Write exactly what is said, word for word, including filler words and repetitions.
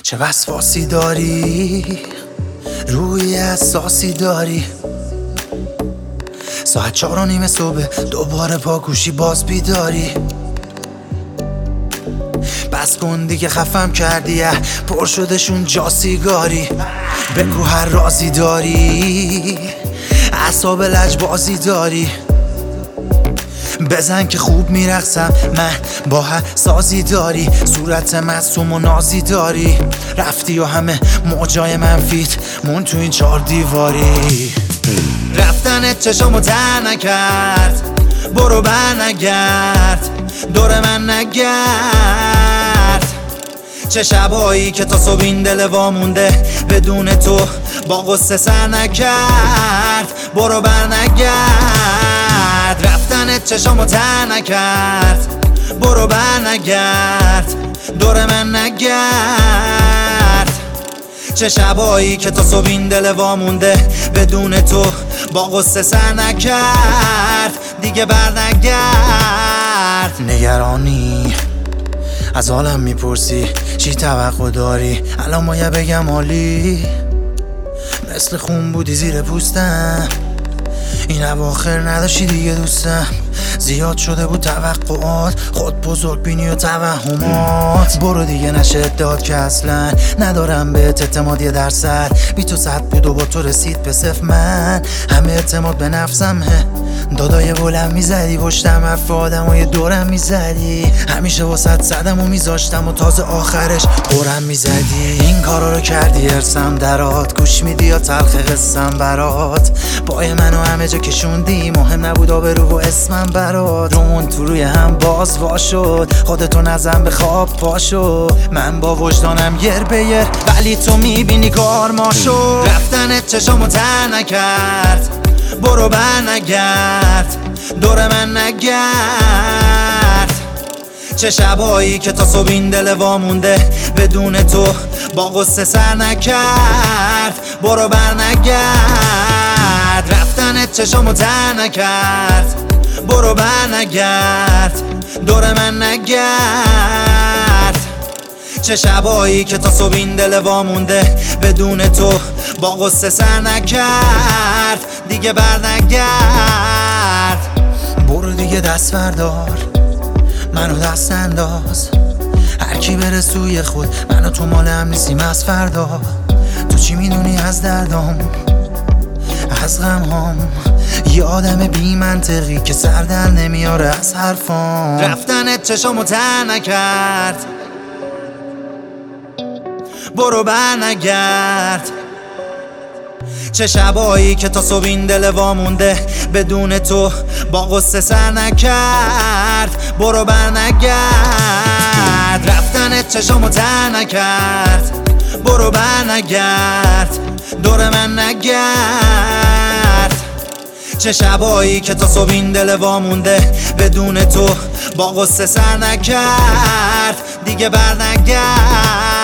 چه وسواسی داری، روی اساسی داری. ساعت چهار و نیم صبح دوباره پاکوشی باز بیداری. بس کن دیگه خفم کردی، پر شدشون جا سیگاری. بگو هر رازی داری، اعصاب لجبازی داری. بزن که خوب میرقصم من، با هر سازی داری. صورت معصوم و نازی داری. رفتی و همه موجای منفیت مون تو این چار دیواری. رفتنت چشامو تر نکرد، برو بر نگرد، دور من نگرد. چه شبایی که تا صبح این دل وامونده، بدون تو با غصه سر نکرد. برو بر نگرد، رفتنت چشامو تر نکرد. برو بر نگرد، دور من نگرد. چه شبایی که تا صبح این دل وامونده، بدون تو با غصه سر نکرد. دیگه بر نگرد. نگرانی از حالم میپرسی، چی توقع داری؟ الان مایه بگم عالی، مثل خون بودی زیر پوستم. این اواخر نداشتی دیگه دوستم. زیاد شده بود توقعات، خود بزرگ بینی و توهمات. برو دیگه نشه داد که اصلا ندارم بهت اعتماد یه درصد. بی تو صد بود و با تو رسید به صفر. من همه اعتماد به نفسم هه. دادای بلند میزدی پشتم، حرف آدمای دورم میزدی. همیشه واسط زدم و میذاشتم و تازه آخرش قرم میزدی. این کارا رو کردی ارسم درات، گوش میدی یا تلخ قصم برات. پای منو همه جا کشوندی، مهم نبود آبرو و اسمم برات. رومون تو روی هم باز وا شد، خودتو نزن به خواب پاشو. من با وجدانم یر به یر، ولی تو میبینی کار ما شد. رفتنت چشامو تر نکرد، برو بر نگرد، دور من نگرد. چه شبایی که تا صبح این دل وامونده، بدون تو با غصه سر نکرد. برو بر نگرد، رفتنت چشامو تر نکرد. برو بر نگرد، دور من نگرد. چه شبایی که تا صبح این دل وامونده، بدون تو با غصه سر نکرد. دیگه بر نگرد. برو دیگه دست بردار، منو دست انداز. هر کی بره سوی خود، منو تو مال هم نیستیم از فردا. تو چی میدونی از دردام، از غمهام؟ یه آدم بی منطقی که سر در نمیاره از حرفام. رفتنت چشامو تر نکرد، برو بر نگرد. چه شبایی که تا صبح این دل وامونده، بدون تو با غصه سر نکرد. برو بر نگرد، رفتنت چشامو تر نکرد. برو بر نگرد، دور من نگرد. چه شبایی که تا صبح این دل وامونده، بدون تو با غصه سر نکرد. دیگه بر نگرد.